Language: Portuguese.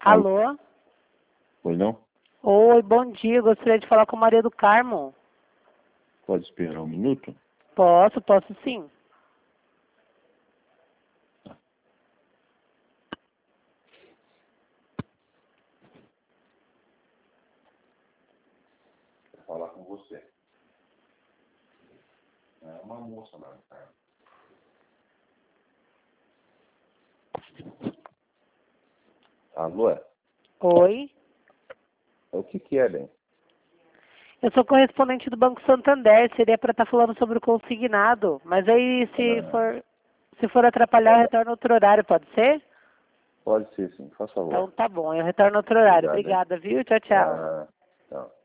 Alô? Oi, não? Oi, bom dia. Gostaria de falar com Maria do Carmo. Pode esperar um minuto? Posso sim. Vou falar com você. É uma moça lá, cara. Alô? Oi? O que é, bem? Eu sou correspondente do Banco Santander. Seria para estar falando sobre o consignado. Mas aí, se for atrapalhar, eu retorno outro horário, pode ser? Pode ser, sim. Faz favor. Então tá bom, eu retorno outro horário. Obrigado, hein? Obrigada, viu? Tchau, tchau. Tchau.